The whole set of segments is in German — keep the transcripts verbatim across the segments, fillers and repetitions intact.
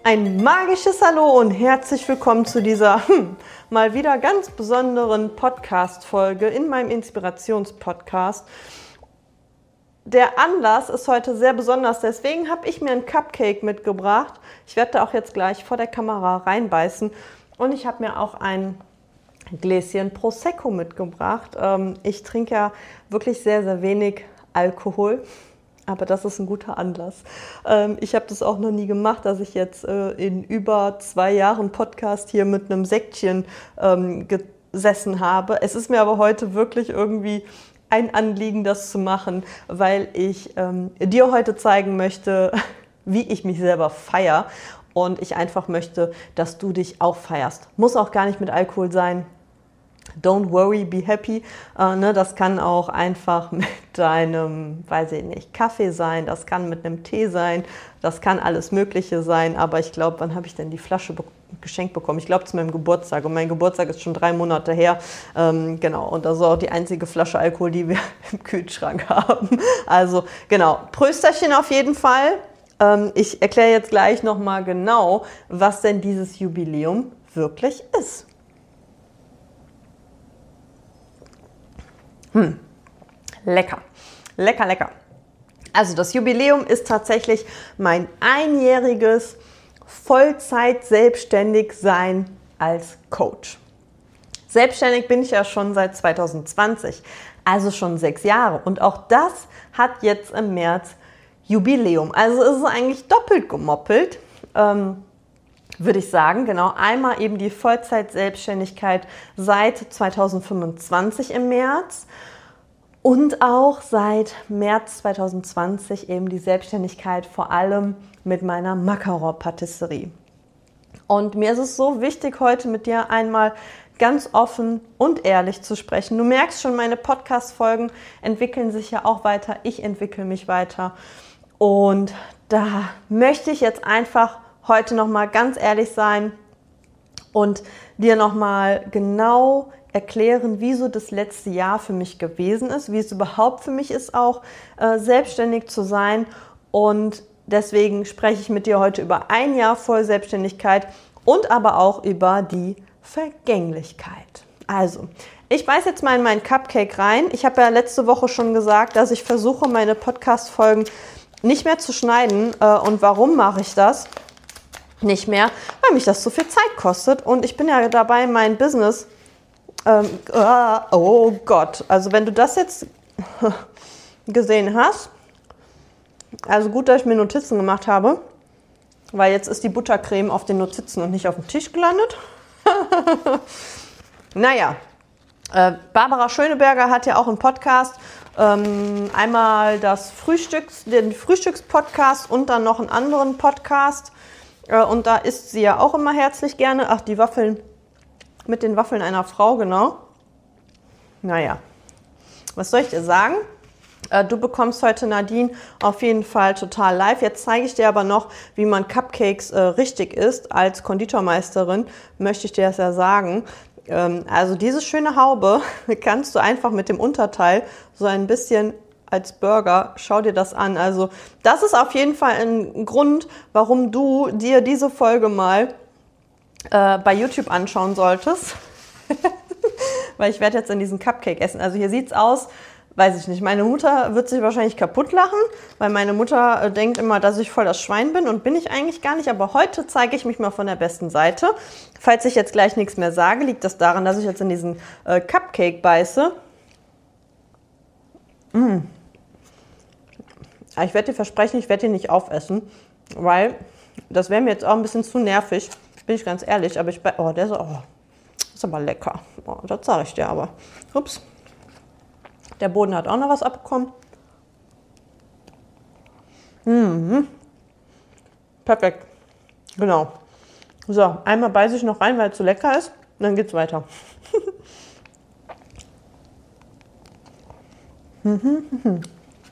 Ein magisches Hallo und herzlich willkommen zu dieser hm, mal wieder ganz besonderen Podcast-Folge in meinem Inspirationspodcast. Der Anlass ist heute sehr besonders, deswegen habe ich mir einen Cupcake mitgebracht. Ich werde da auch jetzt gleich vor der Kamera reinbeißen und ich habe mir auch ein Gläschen Prosecco mitgebracht. Ich trinke ja wirklich sehr, sehr wenig Alkohol. Aber das ist ein guter Anlass. Ich habe das auch noch nie gemacht, dass ich jetzt in über zwei Jahren Podcast hier mit einem Säckchen gesessen habe. Es ist mir aber heute wirklich irgendwie ein Anliegen, das zu machen, weil ich dir heute zeigen möchte, wie ich mich selber feiere. Und ich einfach möchte, dass du dich auch feierst. Muss auch gar nicht mit Alkohol sein. Don't worry, be happy. Äh, ne, das kann auch einfach mit deinem, weiß ich nicht, Kaffee sein, das kann mit einem Tee sein, das kann alles Mögliche sein. Aber ich glaube, wann habe ich denn die Flasche be- geschenkt bekommen? Ich glaube, zu meinem Geburtstag. Und mein Geburtstag ist schon drei Monate her. Ähm, genau, und das ist auch die einzige Flasche Alkohol, die wir im Kühlschrank haben. Also genau, Prösterchen auf jeden Fall. Ähm, ich erkläre jetzt gleich nochmal genau, was denn dieses Jubiläum wirklich ist. Hm, lecker, lecker, lecker. Also das Jubiläum ist tatsächlich mein einjähriges Vollzeit-Selbstständig-Sein als Coach. Selbstständig bin ich ja schon seit zwanzig zwanzig, also schon sechs Jahre. Und auch das hat jetzt im März Jubiläum. Also ist es eigentlich doppelt gemoppelt. Ähm, würde ich sagen, genau, einmal eben die Vollzeit-Selbstständigkeit seit zwanzig fünfundzwanzig im März und auch seit März zwanzig zwanzig eben die Selbstständigkeit vor allem mit meiner Macaron-Patisserie. Und mir ist es so wichtig, heute mit dir einmal ganz offen und ehrlich zu sprechen. Du merkst schon, meine Podcast-Folgen entwickeln sich ja auch weiter, ich entwickle mich weiter und da möchte ich jetzt einfach heute nochmal ganz ehrlich sein und dir nochmal genau erklären, wie so das letzte Jahr für mich gewesen ist, wie es überhaupt für mich ist, auch äh, selbstständig zu sein. Und deswegen spreche ich mit dir heute über ein Jahr voll Selbstständigkeit und aber auch über die Vergänglichkeit. Also, ich beiß jetzt mal in meinen Cupcake rein. Ich habe ja letzte Woche schon gesagt, dass ich versuche, meine Podcast-Folgen nicht mehr zu schneiden. Äh, und warum mache ich das? Nicht mehr, weil mich das so viel Zeit kostet und ich bin ja dabei, mein Business, ähm, äh, oh Gott, also wenn du das jetzt gesehen hast, also gut, dass ich mir Notizen gemacht habe, weil jetzt ist die Buttercreme auf den Notizen und nicht auf dem Tisch gelandet. Naja, äh, Barbara Schöneberger hat ja auch einen Podcast, ähm, einmal das Frühstücks, den Frühstückspodcast und dann noch einen anderen Podcast. Und da isst sie ja auch immer herzlich gerne. Ach, die Waffeln mit den Waffeln einer Frau, genau. Naja, was soll ich dir sagen? Du bekommst heute Nadine auf jeden Fall total live. Jetzt zeige ich dir aber noch, wie man Cupcakes äh, richtig isst. Als Konditormeisterin möchte ich dir das ja sagen. Ähm, also diese schöne Haube kannst du einfach mit dem Unterteil so ein bisschen als Burger, schau dir das an. Also das ist auf jeden Fall ein Grund, warum du dir diese Folge mal äh, bei YouTube anschauen solltest. Weil ich werde jetzt in diesen Cupcake essen. Also hier sieht's aus, weiß ich nicht. Meine Mutter wird sich wahrscheinlich kaputt lachen, weil meine Mutter äh, denkt immer, dass ich voll das Schwein bin und bin ich eigentlich gar nicht. Aber heute zeige ich mich mal von der besten Seite. Falls ich jetzt gleich nichts mehr sage, liegt das daran, dass ich jetzt in diesen äh, Cupcake beiße. Mmh. Ich werde dir versprechen, ich werde dir nicht aufessen, weil das wäre mir jetzt auch ein bisschen zu nervig, bin ich ganz ehrlich. Aber ich, oh, der ist, oh, ist aber lecker. Oh, das sage ich dir aber. Ups. Der Boden hat auch noch was abbekommen. Mhm. Perfekt. Genau. So, einmal beiße ich noch rein, weil es so lecker ist. Und dann geht's weiter. mhm.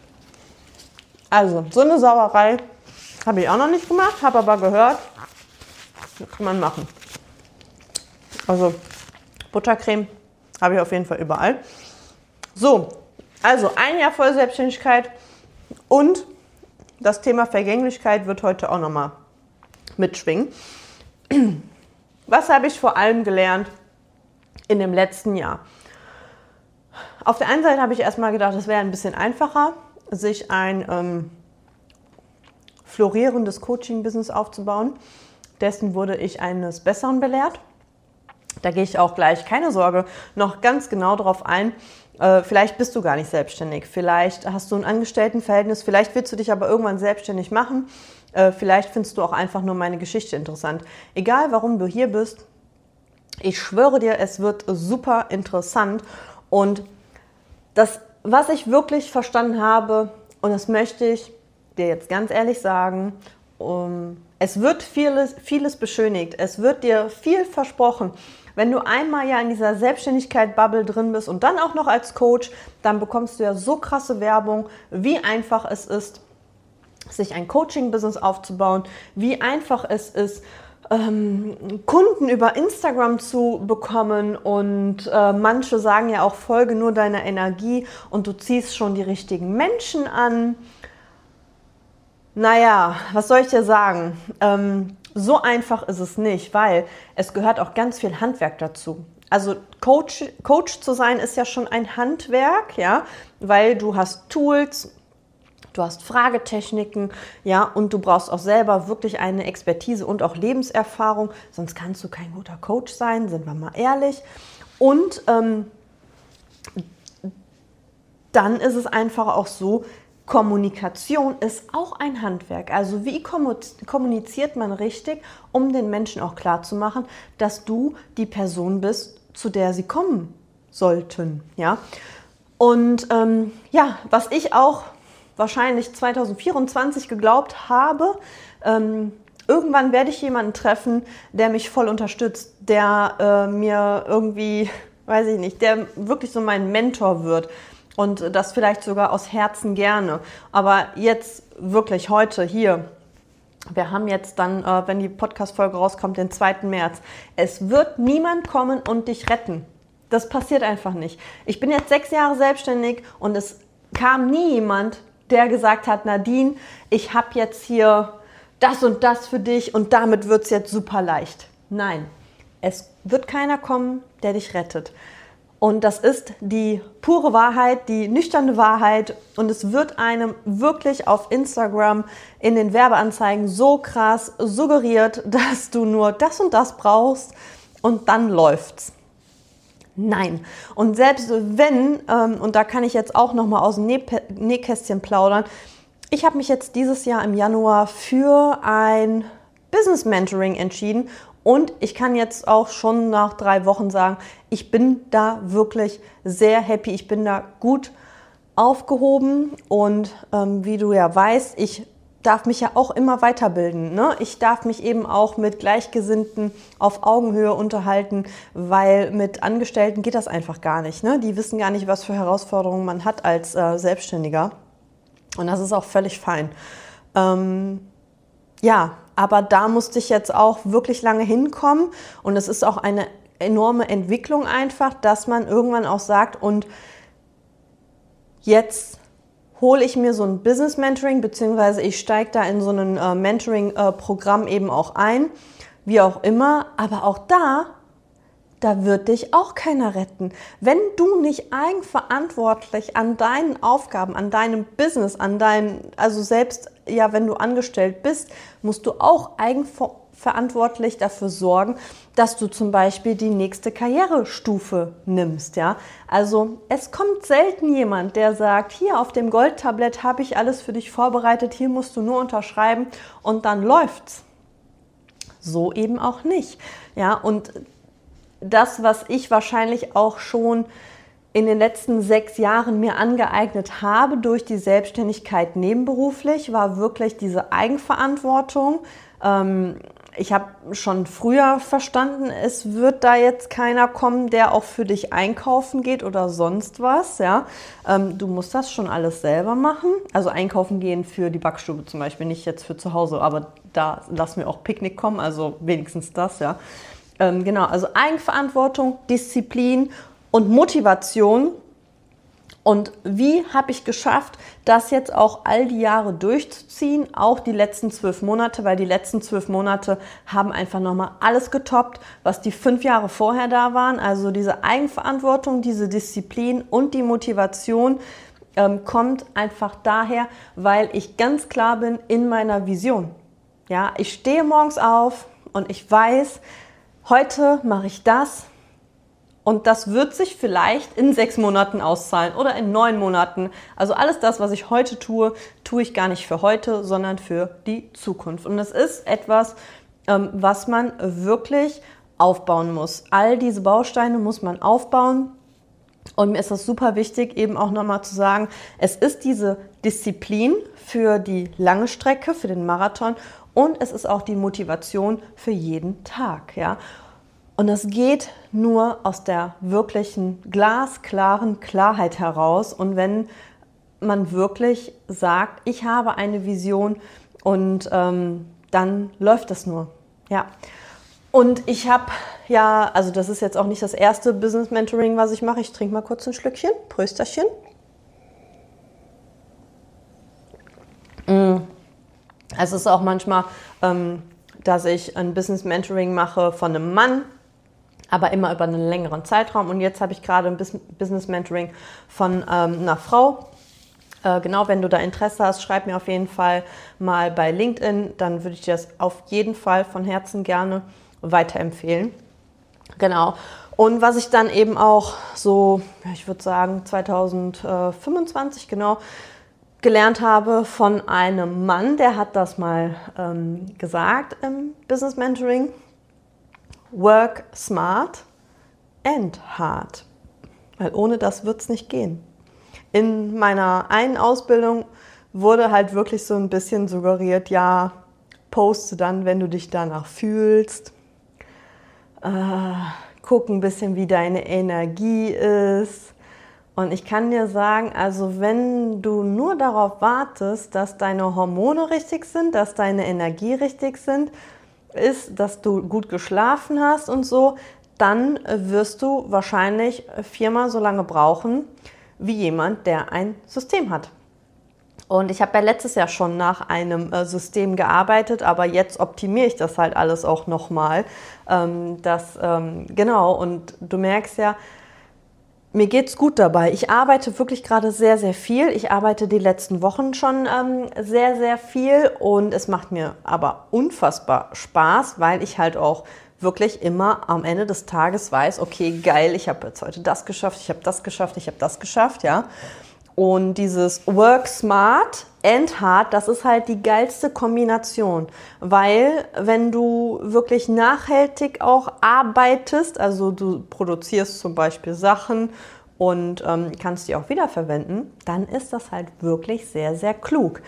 Also, so eine Sauerei habe ich auch noch nicht gemacht, habe aber gehört, das kann man machen. Also, Buttercreme habe ich auf jeden Fall überall. So, also ein Jahr voll Selbstständigkeit und das Thema Vergänglichkeit wird heute auch nochmal mitschwingen. Was habe ich vor allem gelernt in dem letzten Jahr? Auf der einen Seite habe ich erstmal gedacht, es wäre ein bisschen einfacher, sich ein ähm, florierendes Coaching-Business aufzubauen. Dessen wurde ich eines Besseren belehrt. Da gehe ich auch gleich, keine Sorge, noch ganz genau drauf ein. Äh, vielleicht bist du gar nicht selbstständig, vielleicht hast du ein Angestelltenverhältnis, vielleicht willst du dich aber irgendwann selbstständig machen. Äh, vielleicht findest du auch einfach nur meine Geschichte interessant. Egal, warum du hier bist, ich schwöre dir, es wird super interessant. Und das, was ich wirklich verstanden habe, und das möchte ich dir jetzt ganz ehrlich sagen, um, es wird vieles, vieles beschönigt, es wird dir viel versprochen. Wenn du einmal ja in dieser Selbstständigkeit-Bubble drin bist und dann auch noch als Coach, dann bekommst du ja so krasse Werbung, wie einfach es ist, sich ein Coaching-Business aufzubauen, wie einfach es ist, ähm, Kunden über Instagram zu bekommen und äh, manche sagen ja auch, folge nur deiner Energie und du ziehst schon die richtigen Menschen an. Naja, was soll ich dir sagen? Ähm, so einfach ist es nicht, weil es gehört auch ganz viel Handwerk dazu. Also Coach, Coach zu sein ist ja schon ein Handwerk, ja, weil du hast Tools, du hast Fragetechniken, ja, und du brauchst auch selber wirklich eine Expertise und auch Lebenserfahrung, sonst kannst du kein guter Coach sein, sind wir mal ehrlich. Und ähm, dann ist es einfach auch so, Kommunikation ist auch ein Handwerk. Also wie kommuniziert man richtig, um den Menschen auch klarzumachen, dass du die Person bist, zu der sie kommen sollten. Ja? Und ähm, ja, was ich auch wahrscheinlich zwanzig vierundzwanzig geglaubt habe, ähm, irgendwann werde ich jemanden treffen, der mich voll unterstützt, der äh, mir irgendwie, weiß ich nicht, der wirklich so mein Mentor wird. Und das vielleicht sogar aus Herzen gerne. Aber jetzt wirklich heute hier, wir haben jetzt dann, äh, wenn die Podcast-Folge rauskommt, den zweiten März. Es wird niemand kommen und dich retten. Das passiert einfach nicht. Ich bin jetzt sechs Jahre selbstständig und es kam nie jemand, der gesagt hat, Nadine, ich habe jetzt hier das und das für dich und damit wird es jetzt super leicht. Nein, es wird keiner kommen, der dich rettet. Und das ist die pure Wahrheit, die nüchterne Wahrheit. Und es wird einem wirklich auf Instagram in den Werbeanzeigen so krass suggeriert, dass du nur das und das brauchst und dann läuft's. Nein. Und selbst wenn, ähm, und da kann ich jetzt auch nochmal aus dem Nähkästchen plaudern, ich habe mich jetzt dieses Jahr im Januar für ein Business Mentoring entschieden. Und ich kann jetzt auch schon nach drei Wochen sagen, ich bin da wirklich sehr happy, ich bin da gut aufgehoben und ähm, wie du ja weißt, ich darf mich ja auch immer weiterbilden, ne? Ich darf mich eben auch mit Gleichgesinnten auf Augenhöhe unterhalten, weil mit Angestellten geht das einfach gar nicht, ne? Die wissen gar nicht, was für Herausforderungen man hat als äh, Selbstständiger und das ist auch völlig fein. Ähm, ja, aber da musste ich jetzt auch wirklich lange hinkommen und es ist auch eine enorme Entwicklung einfach, dass man irgendwann auch sagt, und jetzt hole ich mir so ein Business Mentoring, beziehungsweise ich steige da in so ein äh, Mentoring-Programm äh, eben auch ein, wie auch immer, aber auch da, da wird dich auch keiner retten. Wenn du nicht eigenverantwortlich an deinen Aufgaben, an deinem Business, an deinem, also selbst, ja, wenn du angestellt bist, musst du auch eigenverantwortlich dafür sorgen, dass du zum Beispiel die nächste Karrierestufe nimmst, ja. Also es kommt selten jemand, der sagt, hier auf dem Goldtablett habe ich alles für dich vorbereitet, hier musst du nur unterschreiben und dann läuft's. So eben auch nicht, ja. Und das, was ich wahrscheinlich auch schon in den letzten sechs Jahren mir angeeignet habe durch die Selbstständigkeit nebenberuflich, war wirklich diese Eigenverantwortung. Ähm, ich habe schon früher verstanden, es wird da jetzt keiner kommen, der auch für dich einkaufen geht oder sonst was. Ja? Ähm, du musst das schon alles selber machen. Also einkaufen gehen für die Backstube zum Beispiel, nicht jetzt für zu Hause, aber da lassen wir auch Picknick kommen, also wenigstens das, ja. Ähm, genau, also Eigenverantwortung, Disziplin und Motivation. Und wie habe ich geschafft, das jetzt auch all die Jahre durchzuziehen, auch die letzten zwölf Monate, weil die letzten zwölf Monate haben einfach nochmal alles getoppt, was die fünf Jahre vorher da waren. Also diese Eigenverantwortung, diese Disziplin und die Motivation ähm, kommt einfach daher, weil ich ganz klar bin in meiner Vision. Ja, ich stehe morgens auf und ich weiß, heute mache ich das. Und das wird sich vielleicht in sechs Monaten auszahlen oder in neun Monaten. Also alles das, was ich heute tue, tue ich gar nicht für heute, sondern für die Zukunft. Und das ist etwas, ähm, was man wirklich aufbauen muss. All diese Bausteine muss man aufbauen. Und mir ist das super wichtig, eben auch nochmal zu sagen, es ist diese Disziplin für die lange Strecke, für den Marathon und es ist auch die Motivation für jeden Tag, ja. Und das geht nur aus der wirklichen glasklaren Klarheit heraus. Und wenn man wirklich sagt, ich habe eine Vision und ähm, dann läuft das nur. Ja. Und ich habe ja, also das ist jetzt auch nicht das erste Business Mentoring, was ich mache. Ich trinke mal kurz ein Schlückchen. Prösterchen. Mm. Also es ist auch manchmal, ähm, dass ich ein Business Mentoring mache von einem Mann, aber immer über einen längeren Zeitraum. Und jetzt habe ich gerade ein Business Mentoring von ähm, einer Frau. Äh, genau, wenn du da Interesse hast, schreib mir auf jeden Fall mal bei LinkedIn. Dann würde ich dir das auf jeden Fall von Herzen gerne weiterempfehlen. Genau. Und was ich dann eben auch so, ich würde sagen zwanzig fünfundzwanzig genau, gelernt habe von einem Mann, der hat das mal ähm, gesagt im Business Mentoring. Work smart and hard. Weil ohne das wird es nicht gehen. In meiner einen Ausbildung wurde halt wirklich so ein bisschen suggeriert, ja, poste dann, wenn du dich danach fühlst. Äh, guck ein bisschen, wie deine Energie ist. Und ich kann dir sagen, also wenn du nur darauf wartest, dass deine Hormone richtig sind, dass deine Energie richtig sind, ist, dass du gut geschlafen hast und so, dann wirst du wahrscheinlich viermal so lange brauchen wie jemand, der ein System hat. Und ich habe ja letztes Jahr schon nach einem äh, System gearbeitet, aber jetzt optimiere ich das halt alles auch nochmal. Ähm, das, ähm, genau, und du merkst ja, mir geht's gut dabei. Ich arbeite wirklich gerade sehr, sehr viel. Ich arbeite die letzten Wochen schon ähm, sehr, sehr viel und es macht mir aber unfassbar Spaß, weil ich halt auch wirklich immer am Ende des Tages weiß, okay, geil, ich habe jetzt heute das geschafft, ich habe das geschafft, ich habe das geschafft, ja. Und dieses Work Smart and Hard, das ist halt die geilste Kombination, weil wenn du wirklich nachhaltig auch arbeitest, also du produzierst zum Beispiel Sachen und ähm, kannst die auch wiederverwenden, dann ist das halt wirklich sehr, sehr klug.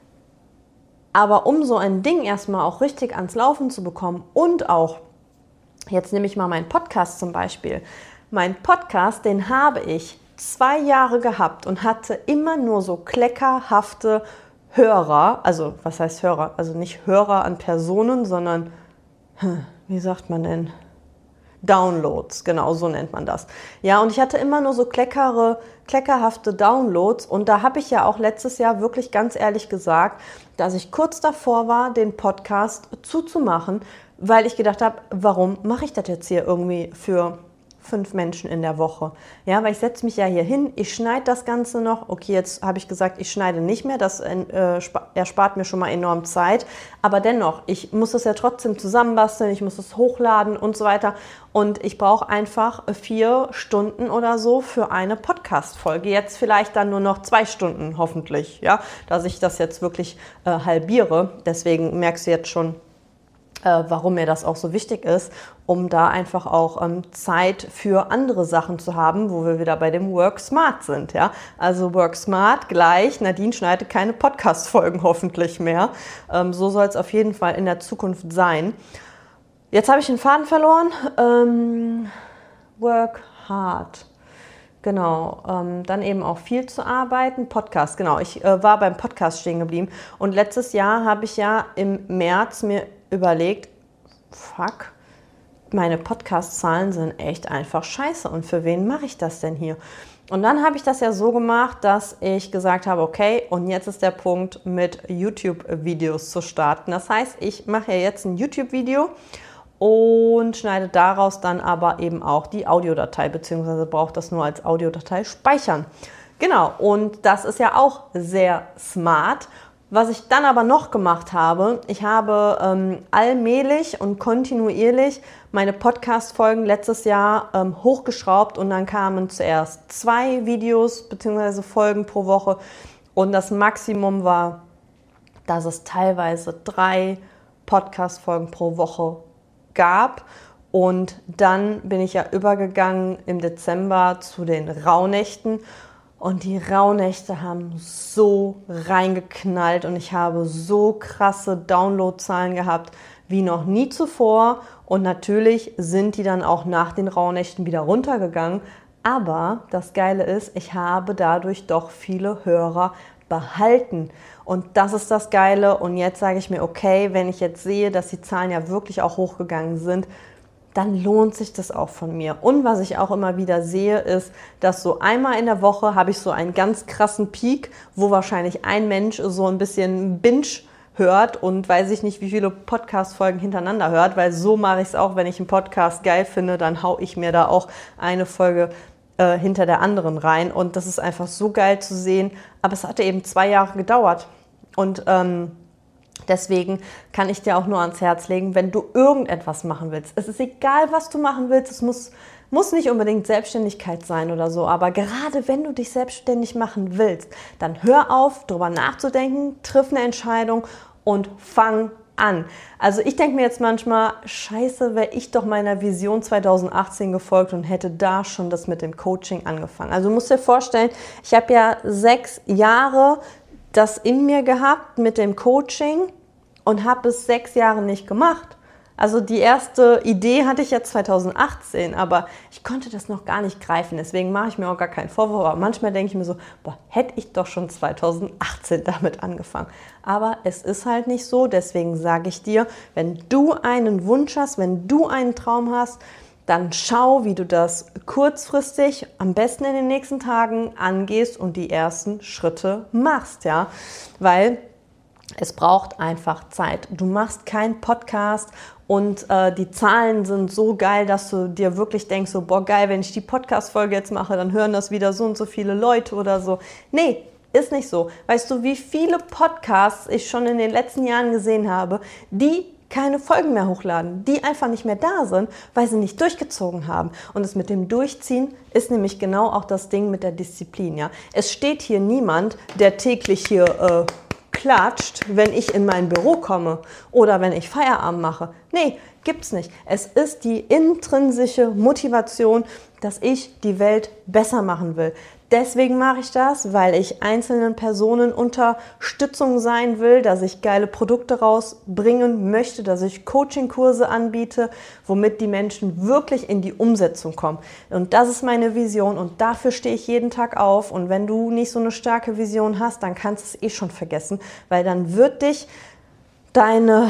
Aber um so ein Ding erstmal auch richtig ans Laufen zu bekommen und auch, jetzt nehme ich mal meinen Podcast zum Beispiel, mein Podcast, den habe ich zwei Jahre gehabt und hatte immer nur so kleckerhafte Hörer, also was heißt Hörer? Also nicht Hörer an Personen, sondern, wie sagt man denn? Downloads, genau so nennt man das. Ja, und ich hatte immer nur so kleckere, kleckerhafte Downloads und da habe ich ja auch letztes Jahr wirklich ganz ehrlich gesagt, dass ich kurz davor war, den Podcast zuzumachen, weil ich gedacht habe, warum mache ich das jetzt hier irgendwie für fünf Menschen in der Woche. Ja, weil ich setze mich ja hier hin, ich schneide das Ganze noch. Okay, jetzt habe ich gesagt, ich schneide nicht mehr, das äh, erspart mir schon mal enorm Zeit. Aber dennoch, ich muss das ja trotzdem zusammenbasteln, ich muss es hochladen und so weiter. Und ich brauche einfach vier Stunden oder so für eine Podcast-Folge. Jetzt vielleicht dann nur noch zwei Stunden, hoffentlich, ja, dass ich das jetzt wirklich äh, halbiere. Deswegen merkst du jetzt schon, warum mir das auch so wichtig ist, um da einfach auch ähm, Zeit für andere Sachen zu haben, wo wir wieder bei dem Work Smart sind. Ja? Also Work Smart gleich, Nadine schneidet keine Podcast-Folgen hoffentlich mehr. Ähm, so soll es auf jeden Fall in der Zukunft sein. Jetzt habe ich den Faden verloren. Ähm, work hard. Genau, ähm, dann eben auch viel zu arbeiten. Podcast, genau. Ich äh, war beim Podcast stehen geblieben. Und letztes Jahr habe ich ja im März mir überlegt, fuck, meine Podcast-Zahlen sind echt einfach scheiße. Und für wen mache ich das denn hier? Und dann habe ich das ja so gemacht, dass ich gesagt habe, okay, und jetzt ist der Punkt, mit YouTube-Videos zu starten. Das heißt, ich mache ja jetzt ein YouTube-Video und schneide daraus dann aber eben auch die Audiodatei, beziehungsweise brauche das nur als Audiodatei speichern. Genau, und das ist ja auch sehr smart. Was ich dann aber noch gemacht habe, ich habe ähm, allmählich und kontinuierlich meine Podcast-Folgen letztes Jahr ähm, hochgeschraubt und dann kamen zuerst zwei Videos bzw. Folgen pro Woche und das Maximum war, dass es teilweise drei Podcast-Folgen pro Woche gab. Und dann bin ich ja übergegangen im Dezember zu den Rauhnächten. Und die Rauhnächte haben so reingeknallt und ich habe so krasse Downloadzahlen gehabt wie noch nie zuvor. Und natürlich sind die dann auch nach den Rauhnächten wieder runtergegangen. Aber das Geile ist, ich habe dadurch doch viele Hörer behalten. Und das ist das Geile. Und jetzt sage ich mir, okay, wenn ich jetzt sehe, dass die Zahlen ja wirklich auch hochgegangen sind, dann lohnt sich das auch von mir. Und was ich auch immer wieder sehe, ist, dass so einmal in der Woche habe ich so einen ganz krassen Peak, wo wahrscheinlich ein Mensch so ein bisschen Binge hört und weiß ich nicht, wie viele Podcast-Folgen hintereinander hört, weil so mache ich es auch, wenn ich einen Podcast geil finde, dann hau ich mir da auch eine Folge äh, hinter der anderen rein. Und das ist einfach so geil zu sehen. Aber es hatte eben zwei Jahre gedauert. Und ähm, deswegen kann ich dir auch nur ans Herz legen, wenn du irgendetwas machen willst. Es ist egal, was du machen willst. Es muss, muss nicht unbedingt Selbstständigkeit sein oder so. Aber gerade wenn du dich selbstständig machen willst, dann hör auf, darüber nachzudenken, triff eine Entscheidung und fang an. Also ich denke mir jetzt manchmal, scheiße, wäre ich doch meiner Vision zweitausendachtzehn gefolgt und hätte da schon das mit dem Coaching angefangen. Also du musst dir vorstellen, ich habe ja sechs Jahre das in mir gehabt mit dem Coaching und habe es sechs Jahre nicht gemacht. Also die erste Idee hatte ich ja zweitausendachtzehn, aber ich konnte das noch gar nicht greifen. Deswegen mache ich mir auch gar keinen Vorwurf. Aber manchmal denke ich mir so, boah, hätte ich doch schon zweitausendachtzehn damit angefangen. Aber es ist halt nicht so. Deswegen sage ich dir, wenn du einen Wunsch hast, wenn du einen Traum hast, dann schau, wie du das kurzfristig, am besten in den nächsten Tagen angehst und die ersten Schritte machst, ja, weil es braucht einfach Zeit. Du machst keinen Podcast und äh, die Zahlen sind so geil, dass du dir wirklich denkst, so, boah, geil, wenn ich die Podcast-Folge jetzt mache, dann hören das wieder so und so viele Leute oder so. Nee, ist nicht so. Weißt du, wie viele Podcasts ich schon in den letzten Jahren gesehen habe, die keine Folgen mehr hochladen, die einfach nicht mehr da sind, weil sie nicht durchgezogen haben. Und das mit dem Durchziehen ist nämlich genau auch das Ding mit der Disziplin. Ja? Es steht hier niemand, der täglich hier äh, klatscht, wenn ich in mein Büro komme oder wenn ich Feierabend mache. Nee, gibt's nicht. Es ist die intrinsische Motivation, dass ich die Welt besser machen will. Deswegen mache ich das, weil ich einzelnen Personen Unterstützung sein will, dass ich geile Produkte rausbringen möchte, dass ich Coachingkurse anbiete, womit die Menschen wirklich in die Umsetzung kommen. Und das ist meine Vision und dafür stehe ich jeden Tag auf. Und wenn du nicht so eine starke Vision hast, dann kannst du es eh schon vergessen, weil dann wird dich deine,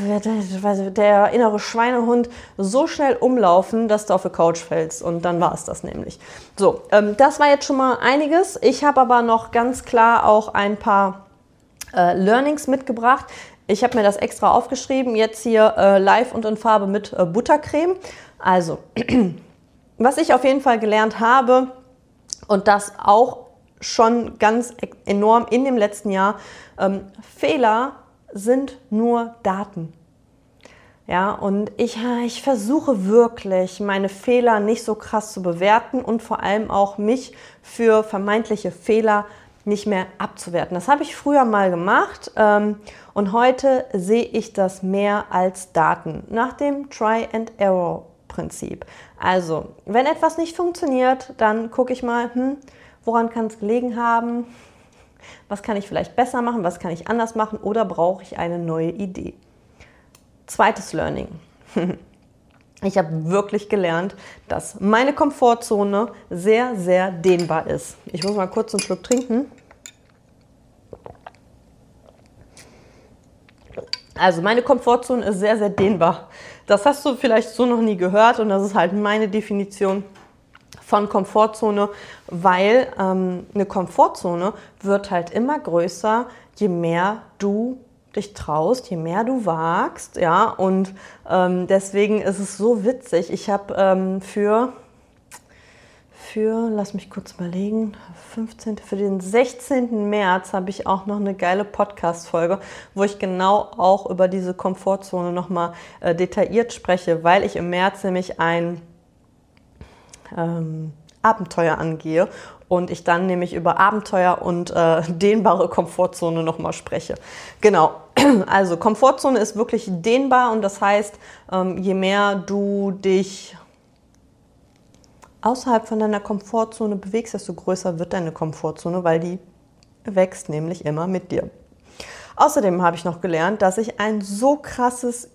der innere Schweinehund so schnell umlaufen, dass du auf die Couch fällst und dann war es das nämlich. So, ähm, das war jetzt schon mal einiges. Ich habe aber noch ganz klar auch ein paar äh, Learnings mitgebracht. Ich habe mir das extra aufgeschrieben, jetzt hier äh, live und in Farbe mit äh, Buttercreme. Also, was ich auf jeden Fall gelernt habe und das auch schon ganz enorm in dem letzten Jahr, ähm, Fehler sind nur Daten. Ja, und ich, ich versuche wirklich, meine Fehler nicht so krass zu bewerten und vor allem auch mich für vermeintliche Fehler nicht mehr abzuwerten. Das habe ich früher mal gemacht ähm, und heute sehe ich das mehr als Daten nach dem Try-and-Error-Prinzip. Also, wenn etwas nicht funktioniert, dann gucke ich mal, hm, woran kann es gelegen haben? Was kann ich vielleicht besser machen? Was kann ich anders machen? Oder brauche ich eine neue Idee? Zweites Learning. Ich habe wirklich gelernt, dass meine Komfortzone sehr, sehr dehnbar ist. Ich muss mal kurz einen Schluck trinken. Also meine Komfortzone ist sehr, sehr dehnbar. Das hast du vielleicht so noch nie gehört und das ist halt meine Definition von Komfortzone, weil ähm, eine Komfortzone wird halt immer größer, je mehr du dich traust, je mehr du wagst, ja, und ähm, deswegen ist es so witzig. Ich habe ähm, für, für, lass mich kurz überlegen, fünfzehnten für den sechzehnten März habe ich auch noch eine geile Podcast-Folge, wo ich genau auch über diese Komfortzone nochmal äh, detailliert spreche, weil ich im März nämlich ein ähm, Abenteuer angehe und ich dann nämlich über Abenteuer und äh, dehnbare Komfortzone nochmal spreche. Genau, also Komfortzone ist wirklich dehnbar und das heißt, ähm, je mehr du dich außerhalb von deiner Komfortzone bewegst, desto größer wird deine Komfortzone, weil die wächst nämlich immer mit dir. Außerdem habe ich noch gelernt, dass ich ein so krasses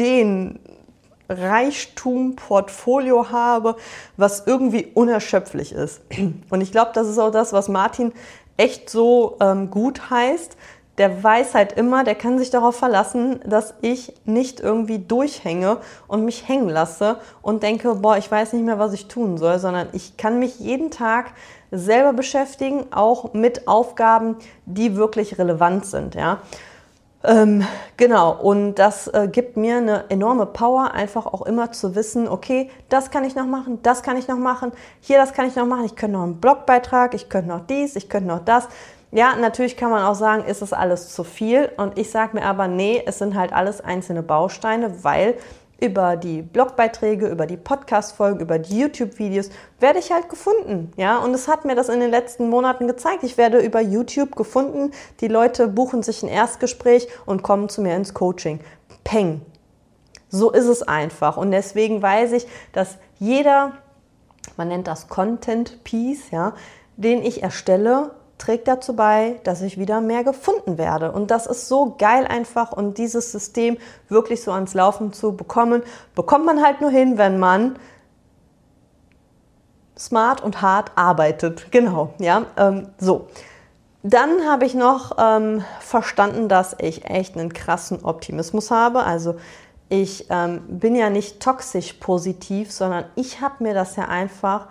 Ideenreichtum-Portfolio habe, was irgendwie unerschöpflich ist. Und ich glaube, das ist auch das, was Martin echt so ähm, gut heißt. Der weiß halt immer, der kann sich darauf verlassen, dass ich nicht irgendwie durchhänge und mich hängen lasse und denke, boah, ich weiß nicht mehr, was ich tun soll, sondern ich kann mich jeden Tag selber beschäftigen, auch mit Aufgaben, die wirklich relevant sind, ja. Ähm, genau, und das äh, gibt mir eine enorme Power, einfach auch immer zu wissen, okay, das kann ich noch machen, das kann ich noch machen, hier, das kann ich noch machen, ich könnte noch einen Blogbeitrag, ich könnte noch dies, ich könnte noch das. Ja, natürlich kann man auch sagen, ist es alles zu viel? Und ich sage mir aber, nee, es sind halt alles einzelne Bausteine, weil über die Blogbeiträge, über die Podcast-Folgen, über die YouTube-Videos werde ich halt gefunden. Ja, und es hat mir das in den letzten Monaten gezeigt. Ich werde über YouTube gefunden. Die Leute buchen sich ein Erstgespräch und kommen zu mir ins Coaching. Peng. So ist es einfach. Und deswegen weiß ich, dass jeder, man nennt das Content Piece, ja, den ich erstelle, trägt dazu bei, dass ich wieder mehr gefunden werde. Und das ist so geil einfach. Und dieses System wirklich so ans Laufen zu bekommen, bekommt man halt nur hin, wenn man smart und hart arbeitet. Genau, ja, ähm, so. Dann habe ich noch ähm, verstanden, dass ich echt einen krassen Optimismus habe. Also ich ähm, bin ja nicht toxisch positiv, sondern ich habe mir das ja einfach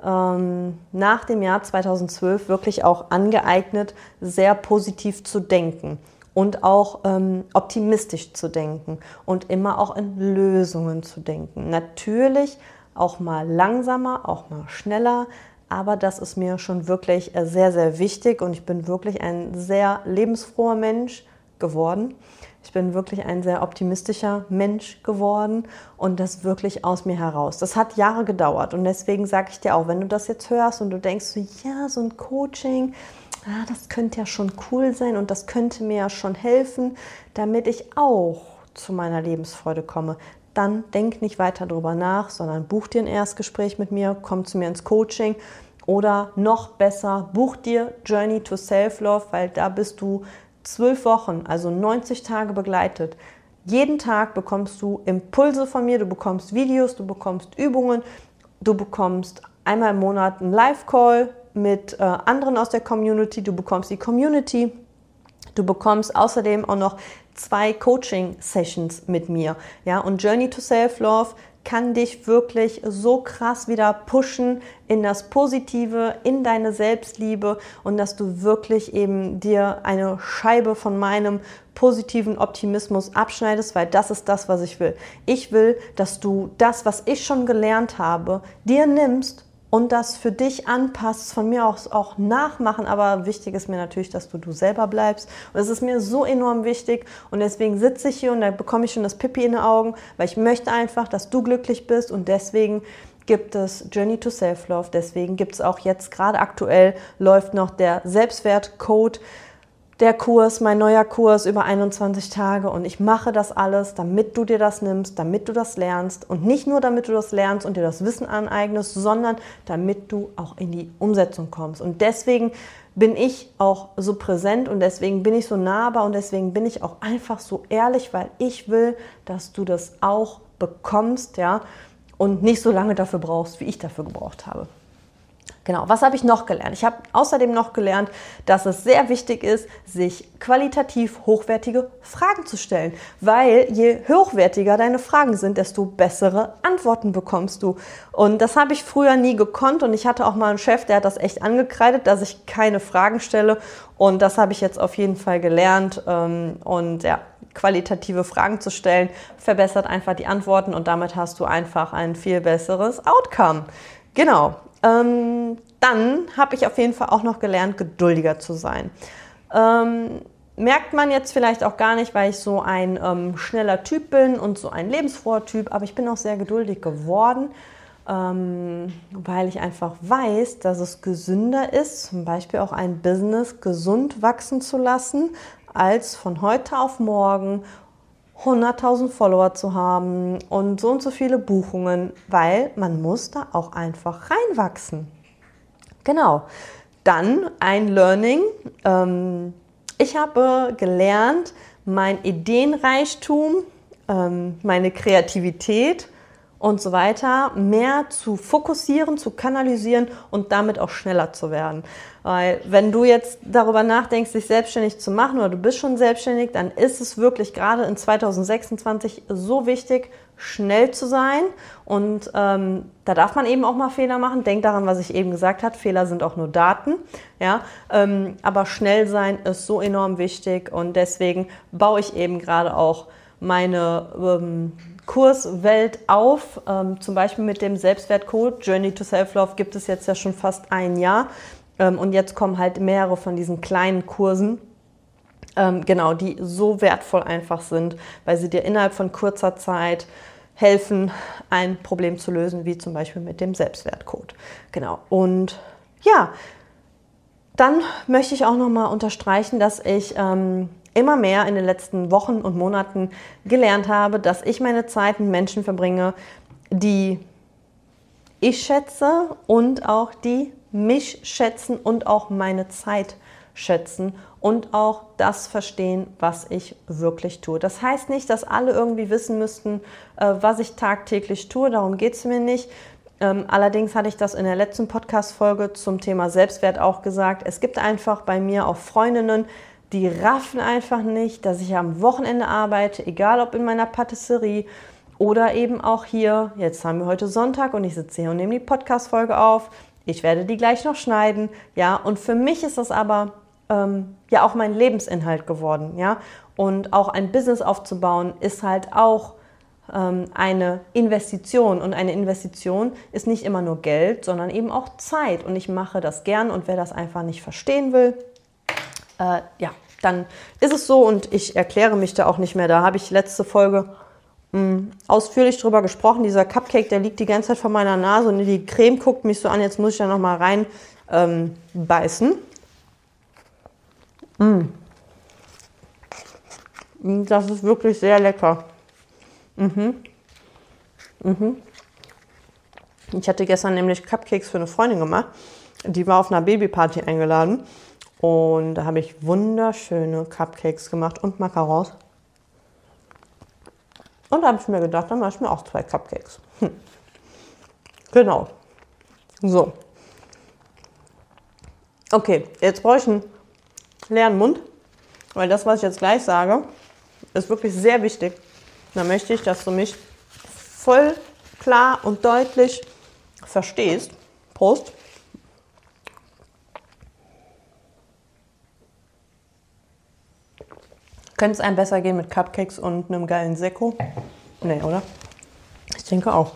nach dem Jahr zweitausendzwölf wirklich auch angeeignet, sehr positiv zu denken und auch ähm, optimistisch zu denken und immer auch in Lösungen zu denken. Natürlich auch mal langsamer, auch mal schneller, aber das ist mir schon wirklich sehr, sehr wichtig und ich bin wirklich ein sehr lebensfroher Mensch geworden. Ich bin wirklich ein sehr optimistischer Mensch geworden und das wirklich aus mir heraus. Das hat Jahre gedauert und deswegen sage ich dir auch, wenn du das jetzt hörst und du denkst so, ja, so ein Coaching, ah, das könnte ja schon cool sein und das könnte mir ja schon helfen, damit ich auch zu meiner Lebensfreude komme, dann denk nicht weiter drüber nach, sondern buch dir ein Erstgespräch mit mir, komm zu mir ins Coaching oder noch besser, buch dir Journey to Self-Love, weil da bist du zwölf Wochen, also neunzig Tage begleitet. Jeden Tag bekommst du Impulse von mir, du bekommst Videos, du bekommst Übungen, du bekommst einmal im Monat einen Live-Call mit äh, anderen aus der Community, du bekommst die Community, du bekommst außerdem auch noch zwei Coaching-Sessions mit mir. Ja, und Journey to Self-Love kann dich wirklich so krass wieder pushen in das Positive, in deine Selbstliebe und dass du wirklich eben dir eine Scheibe von meinem positiven Optimismus abschneidest, weil das ist das, was ich will. Ich will, dass du das, was ich schon gelernt habe, dir nimmst und das für dich anpasst, von mir aus auch nachmachen, aber wichtig ist mir natürlich, dass du du selber bleibst und es ist mir so enorm wichtig und deswegen sitze ich hier und da bekomme ich schon das Pipi in den Augen, weil ich möchte einfach, dass du glücklich bist und deswegen gibt es Journey to Self-Love, deswegen gibt es auch jetzt gerade aktuell, läuft noch der Selbstwertcode, der Kurs, mein neuer Kurs über einundzwanzig Tage und ich mache das alles, damit du dir das nimmst, damit du das lernst und nicht nur damit du das lernst und dir das Wissen aneignest, sondern damit du auch in die Umsetzung kommst und deswegen bin ich auch so präsent und deswegen bin ich so nahbar und deswegen bin ich auch einfach so ehrlich, weil ich will, dass du das auch bekommst, ja, und nicht so lange dafür brauchst, wie ich dafür gebraucht habe. Genau, was habe ich noch gelernt? Ich habe außerdem noch gelernt, dass es sehr wichtig ist, sich qualitativ hochwertige Fragen zu stellen, weil je hochwertiger deine Fragen sind, desto bessere Antworten bekommst du. Und das habe ich früher nie gekonnt und ich hatte auch mal einen Chef, der hat das echt angekreidet, dass ich keine Fragen stelle und das habe ich jetzt auf jeden Fall gelernt und ja, qualitative Fragen zu stellen, verbessert einfach die Antworten und damit hast du einfach ein viel besseres Outcome. Genau. Ähm, dann habe ich auf jeden Fall auch noch gelernt, geduldiger zu sein. Ähm, merkt man jetzt vielleicht auch gar nicht, weil ich so ein ähm, schneller Typ bin und so ein lebensfroher Typ, aber ich bin auch sehr geduldig geworden, ähm, weil ich einfach weiß, dass es gesünder ist, zum Beispiel auch ein Business gesund wachsen zu lassen, als von heute auf morgen hunderttausend Follower zu haben und so und so viele Buchungen, weil man muss da auch einfach reinwachsen. Genau. Dann ein Learning. Ähm, ich habe gelernt, mein Ideenreichtum, ähm, meine Kreativität und so weiter mehr zu fokussieren, zu kanalisieren und damit auch schneller zu werden. Weil wenn du jetzt darüber nachdenkst, dich selbstständig zu machen oder du bist schon selbstständig, dann ist es wirklich gerade in zweitausendsechsundzwanzig so wichtig, schnell zu sein und ähm, da darf man eben auch mal Fehler machen. Denk daran, was ich eben gesagt habe, Fehler sind auch nur Daten, ja, ähm, aber schnell sein ist so enorm wichtig und deswegen baue ich eben gerade auch meine ähm, Kurswelt auf, ähm, zum Beispiel mit dem Selbstwertcode Journey to Self-Love gibt es jetzt ja schon fast ein Jahr ähm, und jetzt kommen halt mehrere von diesen kleinen Kursen, ähm, genau, die so wertvoll einfach sind, weil sie dir innerhalb von kurzer Zeit helfen, ein Problem zu lösen, wie zum Beispiel mit dem Selbstwertcode. Genau, und ja, dann möchte ich auch nochmal unterstreichen, dass ich ähm, immer mehr in den letzten Wochen und Monaten gelernt habe, dass ich meine Zeit mit Menschen verbringe, die ich schätze und auch die mich schätzen und auch meine Zeit schätzen und auch das verstehen, was ich wirklich tue. Das heißt nicht, dass alle irgendwie wissen müssten, was ich tagtäglich tue, darum geht es mir nicht. Allerdings hatte ich das in der letzten Podcast-Folge zum Thema Selbstwert auch gesagt. Es gibt einfach bei mir auch Freundinnen, die raffen einfach nicht, dass ich am Wochenende arbeite, egal ob in meiner Patisserie oder eben auch hier. Jetzt haben wir heute Sonntag und ich sitze hier und nehme die Podcast-Folge auf. Ich werde die gleich noch schneiden, ja. Und für mich ist das aber ähm, ja auch mein Lebensinhalt geworden, ja. Und auch ein Business aufzubauen ist halt auch ähm, eine Investition. Und eine Investition ist nicht immer nur Geld, sondern eben auch Zeit. Und ich mache das gern und wer das einfach nicht verstehen will, Äh, ja, dann ist es so und ich erkläre mich da auch nicht mehr. Da habe ich letzte Folge mh, ausführlich drüber gesprochen. Dieser Cupcake, der liegt die ganze Zeit vor meiner Nase und die Creme guckt mich so an. Jetzt muss ich da nochmal rein ähm, beißen. Mm. Das ist wirklich sehr lecker. Mhm. Mhm. Ich hatte gestern nämlich Cupcakes für eine Freundin gemacht. Die war auf einer Babyparty eingeladen. Und da habe ich wunderschöne Cupcakes gemacht und Macarons. Und da habe ich mir gedacht, dann mache ich mir auch zwei Cupcakes. Hm. Genau. So. Okay, jetzt brauche ich einen leeren Mund, weil das, was ich jetzt gleich sage, ist wirklich sehr wichtig. Da möchte ich, dass du mich voll klar und deutlich verstehst. Prost. Könnte es einem besser gehen mit Cupcakes und einem geilen Sekko? Nee, oder? Ich denke auch.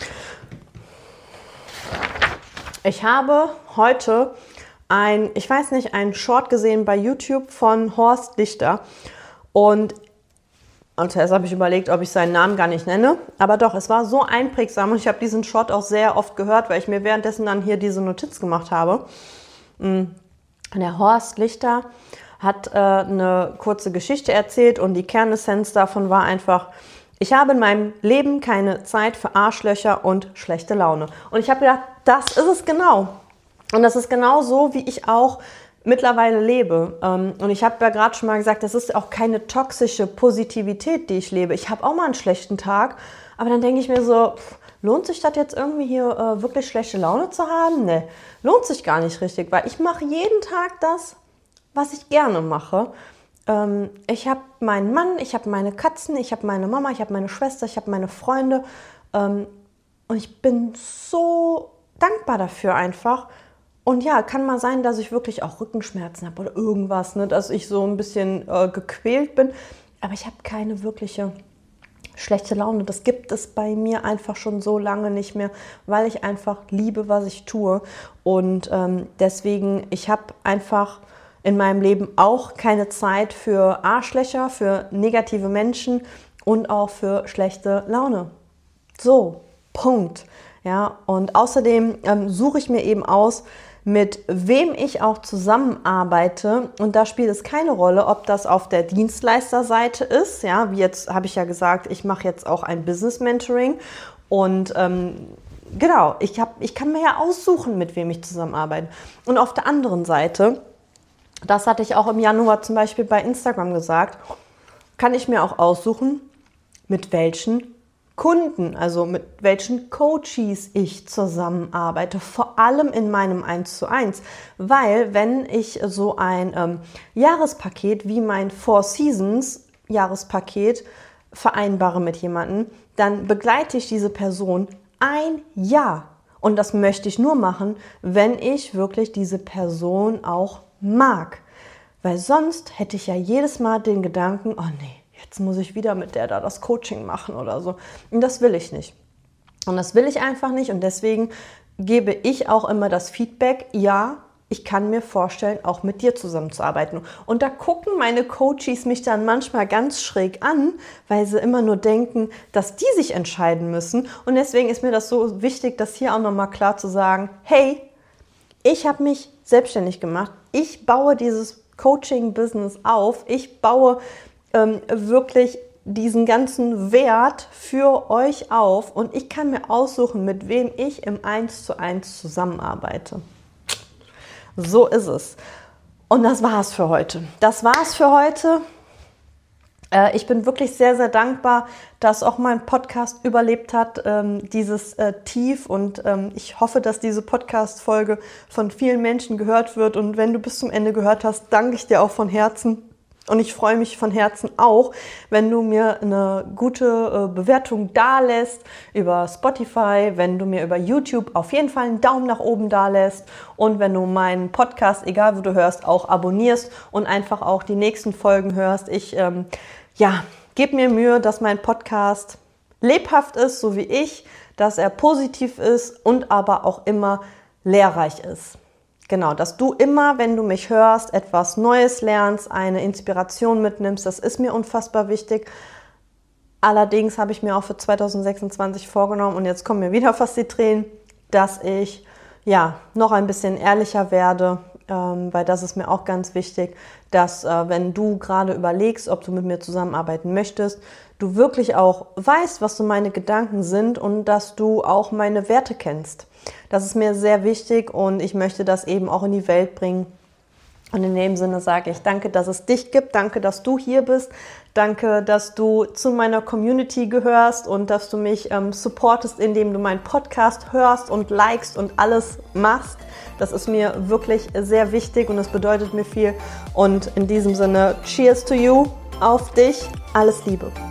Ich habe heute ein, ich weiß nicht, einen Short gesehen bei YouTube von Horst Lichter. Und, und zuerst habe ich überlegt, ob ich seinen Namen gar nicht nenne. Aber doch, es war so einprägsam und ich habe diesen Short auch sehr oft gehört, weil ich mir währenddessen dann hier diese Notiz gemacht habe. Der Horst Lichter hat äh, eine kurze Geschichte erzählt und die Kernessenz davon war einfach, ich habe in meinem Leben keine Zeit für Arschlöcher und schlechte Laune. Und ich habe gedacht, das ist es genau. Und das ist genau so, wie ich auch mittlerweile lebe. Ähm, und ich habe ja gerade schon mal gesagt, das ist auch keine toxische Positivität, die ich lebe. Ich habe auch mal einen schlechten Tag, aber dann denke ich mir so, pff, lohnt sich das jetzt irgendwie hier äh, wirklich schlechte Laune zu haben? Nee, lohnt sich gar nicht richtig, weil ich mache jeden Tag das, was ich gerne mache. Ähm, ich habe meinen Mann, ich habe meine Katzen, ich habe meine Mama, ich habe meine Schwester, ich habe meine Freunde. Ähm, und ich bin so dankbar dafür einfach. Und ja, kann mal sein, dass ich wirklich auch Rückenschmerzen habe oder irgendwas, ne, dass ich so ein bisschen äh, gequält bin. Aber ich habe keine wirkliche schlechte Laune. Das gibt es bei mir einfach schon so lange nicht mehr, weil ich einfach liebe, was ich tue. Und ähm, deswegen, ich habe einfach in meinem Leben auch keine Zeit für Arschlöcher, für negative Menschen und auch für schlechte Laune. So, Punkt. Ja, und außerdem ähm, suche ich mir eben aus, mit wem ich auch zusammenarbeite. Und da spielt es keine Rolle, ob das auf der Dienstleisterseite ist. Ja, wie jetzt habe ich ja gesagt, ich mache jetzt auch ein Business Mentoring. Und ähm, genau, ich, hab, ich kann mir ja aussuchen, mit wem ich zusammenarbeite. Und auf der anderen Seite, das hatte ich auch im Januar zum Beispiel bei Instagram gesagt, kann ich mir auch aussuchen, mit welchen Kunden, also mit welchen Coaches ich zusammenarbeite, vor allem in meinem eins zu eins, weil wenn ich so ein ähm, Jahrespaket wie mein Four Seasons Jahrespaket vereinbare mit jemandem, dann begleite ich diese Person ein Jahr und das möchte ich nur machen, wenn ich wirklich diese Person auch mag, weil sonst hätte ich ja jedes Mal den Gedanken, oh nee, jetzt muss ich wieder mit der da das Coaching machen oder so. Und das will ich nicht. Und das will ich einfach nicht. Und deswegen gebe ich auch immer das Feedback, ja, ich kann mir vorstellen, auch mit dir zusammenzuarbeiten. Und da gucken meine Coaches mich dann manchmal ganz schräg an, weil sie immer nur denken, dass die sich entscheiden müssen. Und deswegen ist mir das so wichtig, das hier auch nochmal klar zu sagen, hey, ich habe mich selbstständig gemacht. Ich baue dieses Coaching-Business auf. Ich baue ähm, wirklich diesen ganzen Wert für euch auf und ich kann mir aussuchen, mit wem ich im eins zu eins zusammenarbeite. So ist es. Und das war's für heute. Das war's für heute. Äh, ich bin wirklich sehr, sehr dankbar, dass auch mein Podcast überlebt hat, ähm, dieses äh, Tief. Und ähm, ich hoffe, dass diese Podcast-Folge von vielen Menschen gehört wird. Und wenn du bis zum Ende gehört hast, danke ich dir auch von Herzen. Und ich freue mich von Herzen auch, wenn du mir eine gute äh, Bewertung dalässt über Spotify, wenn du mir über YouTube auf jeden Fall einen Daumen nach oben dalässt und wenn du meinen Podcast, egal wo du hörst, auch abonnierst und einfach auch die nächsten Folgen hörst. Ich, ähm, ja, gebe mir Mühe, dass mein Podcast lebhaft ist, so wie ich, dass er positiv ist und aber auch immer lehrreich ist. Genau, dass du immer, wenn du mich hörst, etwas Neues lernst, eine Inspiration mitnimmst, das ist mir unfassbar wichtig. Allerdings habe ich mir auch für zwanzig sechsundzwanzig vorgenommen, und jetzt kommen mir wieder fast die Tränen, dass ich ja noch ein bisschen ehrlicher werde, ähm, weil das ist mir auch ganz wichtig, dass äh, wenn du gerade überlegst, ob du mit mir zusammenarbeiten möchtest, du wirklich auch weißt, was so meine Gedanken sind und dass du auch meine Werte kennst. Das ist mir sehr wichtig und ich möchte das eben auch in die Welt bringen. Und in dem Sinne sage ich danke, dass es dich gibt, danke, dass du hier bist, danke, dass du zu meiner Community gehörst und dass du mich ähm, supportest, indem du meinen Podcast hörst und likest und alles machst. Das ist mir wirklich sehr wichtig und das bedeutet mir viel. Und in diesem Sinne, cheers to you, auf dich, alles Liebe.